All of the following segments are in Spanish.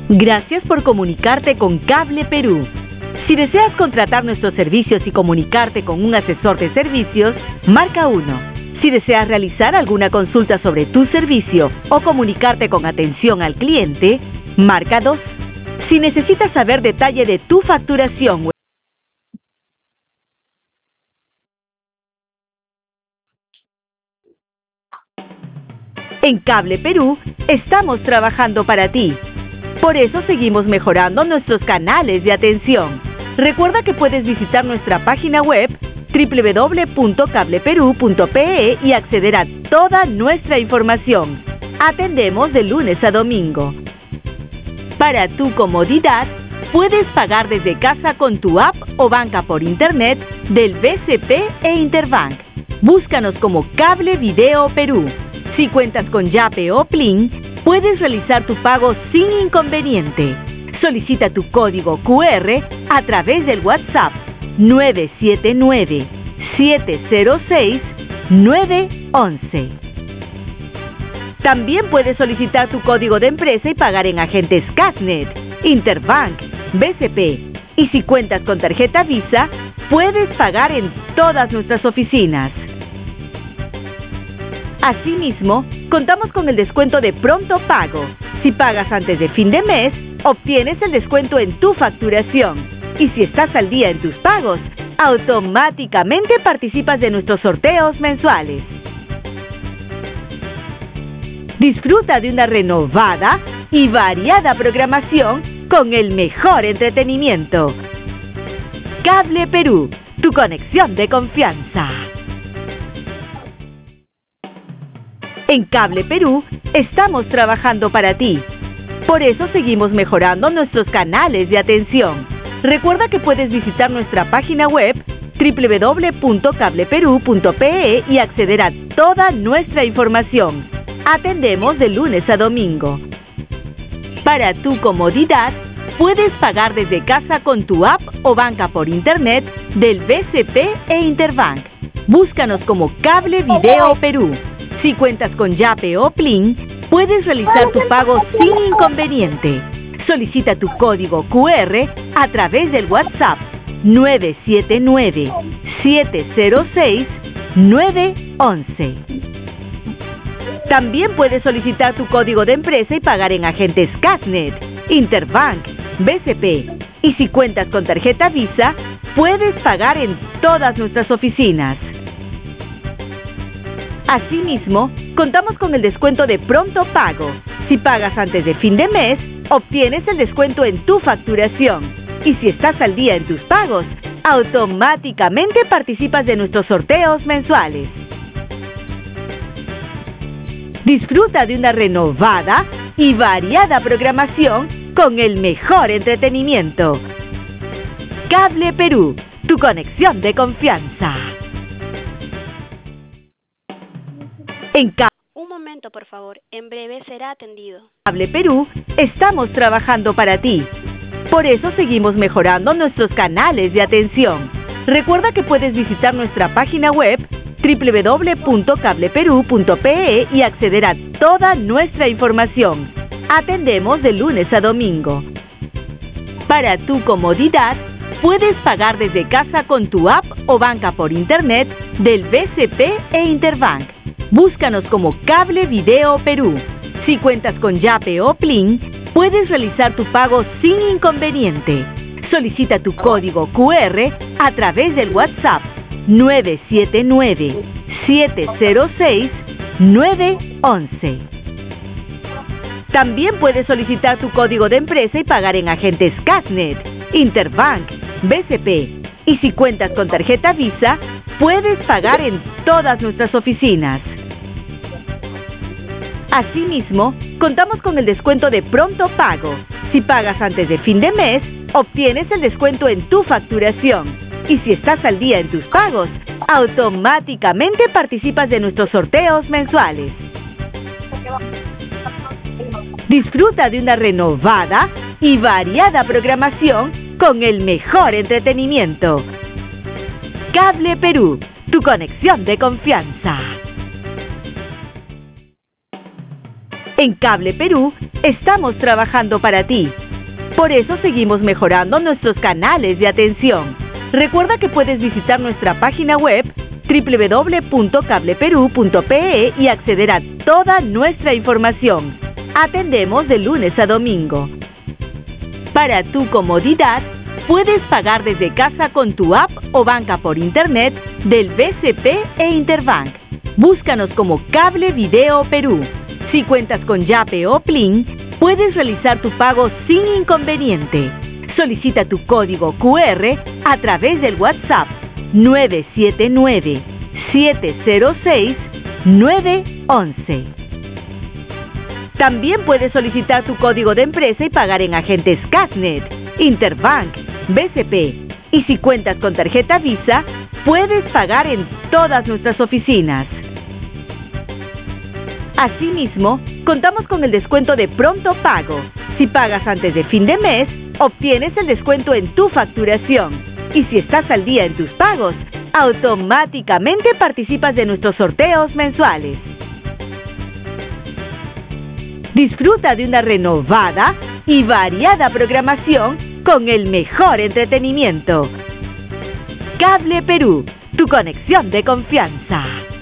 Gracias por comunicarte con Cable Perú. Si deseas contratar nuestros servicios y comunicarte con un asesor de servicios, marca 1. Si deseas realizar alguna consulta sobre tu servicio o comunicarte con atención al cliente, marca 2. Si necesitas saber detalle de tu facturación, en Cable Perú estamos trabajando para ti. Por eso seguimos mejorando nuestros canales de atención. Recuerda que puedes visitar nuestra página web www.cableperú.pe y acceder a toda nuestra información. Atendemos de lunes a domingo. Para tu comodidad, puedes pagar desde casa con tu app o banca por internet del BCP e Interbank. Búscanos como Cable Video Perú. Si cuentas con Yape o Plin, puedes realizar tu pago sin inconveniente. Solicita tu código QR a través del WhatsApp 979-706-911. También puedes solicitar tu código de empresa y pagar en agentes Casnet, Interbank, BCP. Y si cuentas con tarjeta Visa, puedes pagar en todas nuestras oficinas. Asimismo, contamos con el descuento de pronto pago. Si pagas antes de fin de mes, obtienes el descuento en tu facturación. Y si estás al día en tus pagos, automáticamente participas de nuestros sorteos mensuales. Disfruta de una renovada y variada programación con el mejor entretenimiento. Cable Perú, tu conexión de confianza. En Cable Perú estamos trabajando para ti. Por eso seguimos mejorando nuestros canales de atención. Recuerda que puedes visitar nuestra página web www.cableperú.pe y acceder a toda nuestra información. Atendemos de lunes a domingo. Para tu comodidad, puedes pagar desde casa con tu app o banca por internet del BCP e Interbank. Búscanos como Cable Video Perú. Si cuentas con Yape o Plin, puedes realizar tu pago sin inconveniente. Solicita tu código QR a través del WhatsApp 979-706-911. También puedes solicitar tu código de empresa y pagar en agentes Casnet, Interbank, BCP. Y si cuentas con tarjeta Visa, puedes pagar en todas nuestras oficinas. Asimismo, contamos con el descuento de pronto pago. Si pagas antes de fin de mes, obtienes el descuento en tu facturación. Y si estás al día en tus pagos, automáticamente participas de nuestros sorteos mensuales. Disfruta de una renovada y variada programación con el mejor entretenimiento. Cable Perú, tu conexión de confianza. Un momento, por favor. En breve será atendido. Cable Perú estamos trabajando para ti. Por eso seguimos mejorando nuestros canales de atención. Recuerda que puedes visitar nuestra página web www.cableperú.pe y acceder a toda nuestra información. Atendemos de lunes a domingo. Para tu comodidad, puedes pagar desde casa con tu app o banca por internet del BCP e Interbank. Búscanos como Cable Video Perú. Si cuentas con Yape o Plin, puedes realizar tu pago sin inconveniente. Solicita tu código QR a través del WhatsApp 979-706-911. También puedes solicitar tu código de empresa y pagar en agentes Casnet, Interbank, BCP. Y si cuentas con tarjeta Visa, puedes pagar en todas nuestras oficinas. Asimismo, contamos con el descuento de pronto pago. Si pagas antes de fin de mes, obtienes el descuento en tu facturación. Y si estás al día en tus pagos, automáticamente participas de nuestros sorteos mensuales. Disfruta de una renovada y variada programación con el mejor entretenimiento. Cable Perú, tu conexión de confianza. En Cable Perú estamos trabajando para ti. Por eso seguimos mejorando nuestros canales de atención. Recuerda que puedes visitar nuestra página web www.cableperú.pe y acceder a toda nuestra información. Atendemos de lunes a domingo. Para tu comodidad, puedes pagar desde casa con tu app o banca por internet del BCP e Interbank. Búscanos como Cable Video Perú. Si cuentas con Yape o Plin, puedes realizar tu pago sin inconveniente. Solicita tu código QR a través del WhatsApp 979-706-911. También puedes solicitar tu código de empresa y pagar en agentes Casnet, Interbank, BCP. Y si cuentas con tarjeta Visa, puedes pagar en todas nuestras oficinas. Asimismo, contamos con el descuento de pronto pago. Si pagas antes de fin de mes, obtienes el descuento en tu facturación. Y si estás al día en tus pagos, automáticamente participas de nuestros sorteos mensuales. Disfruta de una renovada y variada programación con el mejor entretenimiento. Cable Perú, tu conexión de confianza.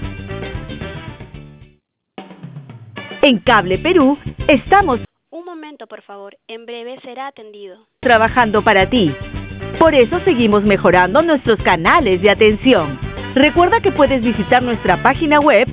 En Cable Perú estamos Un momento, por favor. En breve será atendido. trabajando para ti. Por eso seguimos mejorando nuestros canales de atención. Recuerda que puedes visitar nuestra página web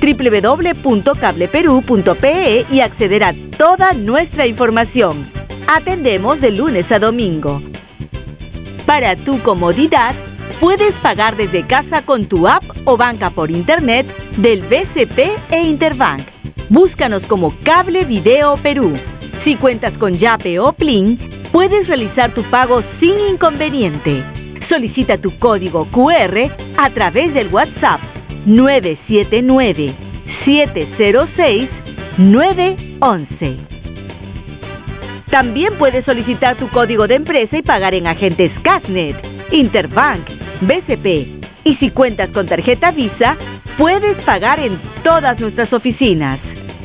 www.cableperú.pe y acceder a toda nuestra información. Atendemos de lunes a domingo. Para tu comodidad, puedes pagar desde casa con tu app o banca por internet del BCP e Interbank. Búscanos como Cable Video Perú. Si cuentas con Yape o Plin, puedes realizar tu pago sin inconveniente. Solicita tu código QR a través del WhatsApp 979-706-911. También puedes solicitar tu código de empresa y pagar en agentes Casnet, Interbank, BCP. Y si cuentas con tarjeta Visa, puedes pagar en todas nuestras oficinas.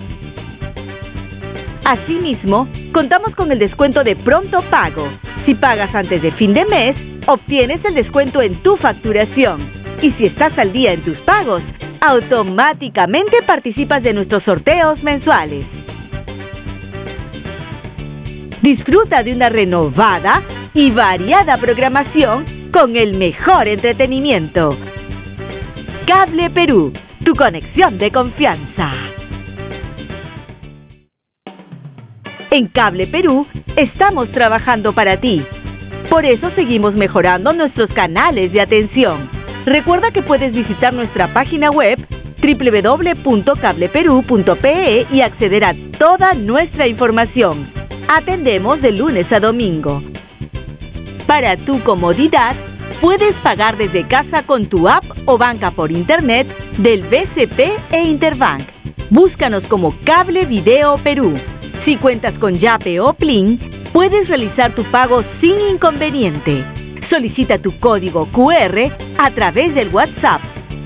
Asimismo, contamos con el descuento de pronto pago. Si pagas antes de fin de mes, obtienes el descuento en tu facturación. Y si estás al día en tus pagos, automáticamente participas de nuestros sorteos mensuales. Disfruta de una renovada y variada programación con el mejor entretenimiento. Cable Perú, tu conexión de confianza. En Cable Perú estamos trabajando para ti. Por eso seguimos mejorando nuestros canales de atención. Recuerda que puedes visitar nuestra página web www.cableperú.pe y acceder a toda nuestra información. Atendemos de lunes a domingo. Para tu comodidad, puedes pagar desde casa con tu app o banca por internet del BCP e Interbank. Búscanos como Cable Video Perú. Si cuentas con Yape o Plin, puedes realizar tu pago sin inconveniente. Solicita tu código QR a través del WhatsApp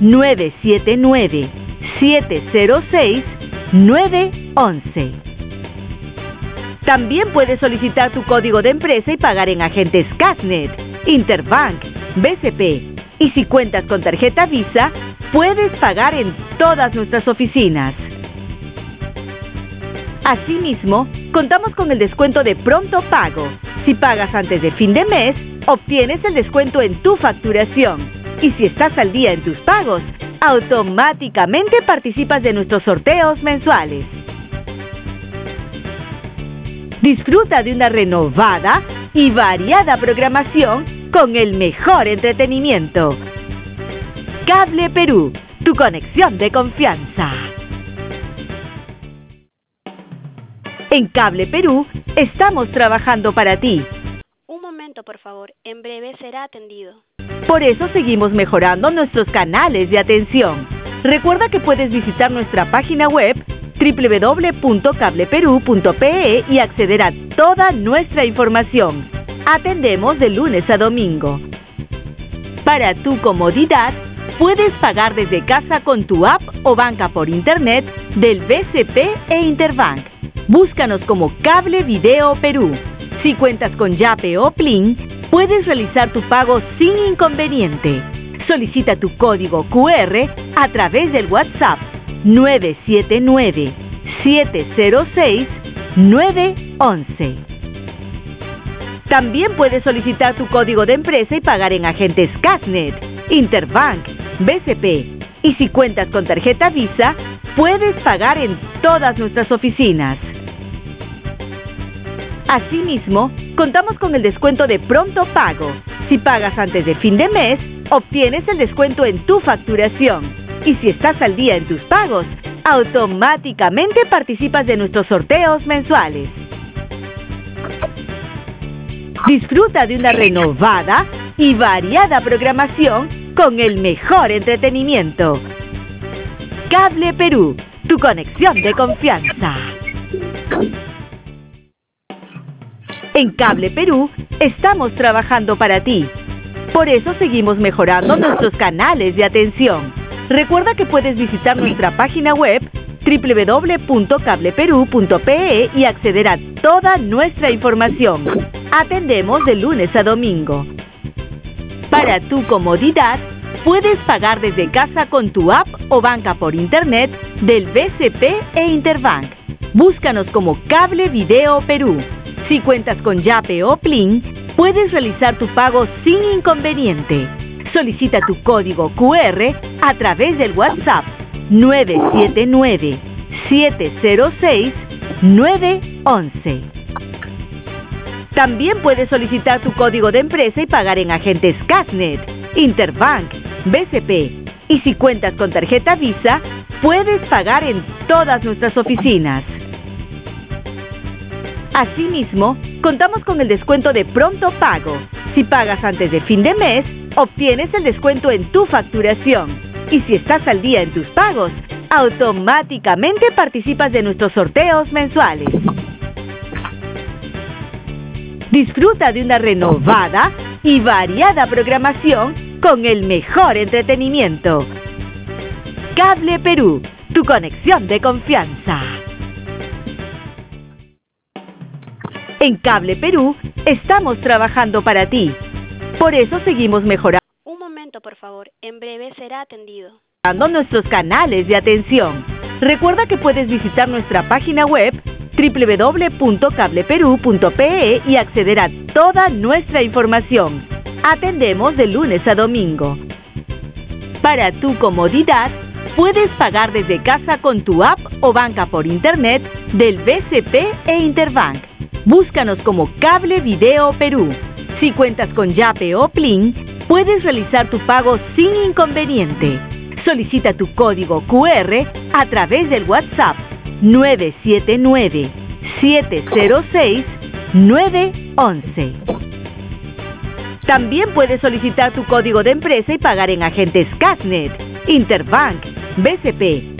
979-706-911. También puedes solicitar tu código de empresa y pagar en agentes Casnet, Interbank, BCP. Y si cuentas con tarjeta Visa, puedes pagar en todas nuestras oficinas. Asimismo, contamos con el descuento de pronto pago. Si pagas antes de fin de mes, obtienes el descuento en tu facturación. Y si estás al día en tus pagos, automáticamente participas de nuestros sorteos mensuales. Disfruta de una renovada y variada programación con el mejor entretenimiento. Cable Perú, tu conexión de confianza. En Cable Perú estamos trabajando para ti. Un momento, por favor. En breve será atendido. Por eso seguimos mejorando nuestros canales de atención. Recuerda que puedes visitar nuestra página web www.cableperú.pe y acceder a toda nuestra información. Atendemos de lunes a domingo. Para tu comodidad, puedes pagar desde casa con tu app o banca por internet del BCP e Interbank. Búscanos como Cable Video Perú. Si cuentas con Yape o Plin, puedes realizar tu pago sin inconveniente. Solicita tu código QR a través del WhatsApp 979-706-911. También puedes solicitar tu código de empresa y pagar en agentes Casnet, Interbank, BCP. Y si cuentas con tarjeta Visa, puedes pagar en todas nuestras oficinas. Asimismo, contamos con el descuento de pronto pago. Si pagas antes de fin de mes, obtienes el descuento en tu facturación. Y si estás al día en tus pagos, automáticamente participas de nuestros sorteos mensuales. Disfruta de una renovada y variada programación con el mejor entretenimiento. Cable Perú, tu conexión de confianza. En Cable Perú estamos trabajando para ti. Por eso seguimos mejorando nuestros canales de atención. Recuerda que puedes visitar nuestra página web www.cableperú.pe y acceder a toda nuestra información. Atendemos de lunes a domingo. Para tu comodidad, puedes pagar desde casa con tu app o banca por internet del BCP e Interbank. Búscanos como Cable Video Perú. Si cuentas con Yape o Plin, puedes realizar tu pago sin inconveniente. Solicita tu código QR a través del WhatsApp 979-706-911. También puedes solicitar tu código de empresa y pagar en agentes Casnet, Interbank, BCP. Y si cuentas con tarjeta Visa, puedes pagar en todas nuestras oficinas. Asimismo, contamos con el descuento de pronto pago. Si pagas antes de fin de mes, obtienes el descuento en tu facturación. Y si estás al día en tus pagos, automáticamente participas de nuestros sorteos mensuales. Disfruta de una renovada y variada programación con el mejor entretenimiento. Cable Perú, tu conexión de confianza. En Cable Perú estamos trabajando para ti. Por eso seguimos mejorando. Un momento, por favor. En breve será atendido. Nuestros canales de atención. Recuerda que puedes visitar nuestra página web www.cableperú.pe y acceder a toda nuestra información. Atendemos de lunes a domingo. Para tu comodidad, puedes pagar desde casa con tu app o banca por internet del BCP e Interbank. Búscanos como Cable Video Perú. Si cuentas con Yape o Plin, puedes realizar tu pago sin inconveniente. Solicita tu código QR a través del WhatsApp 979-706-911. También puedes solicitar tu código de empresa y pagar en agentes Casnet, Interbank, BCP.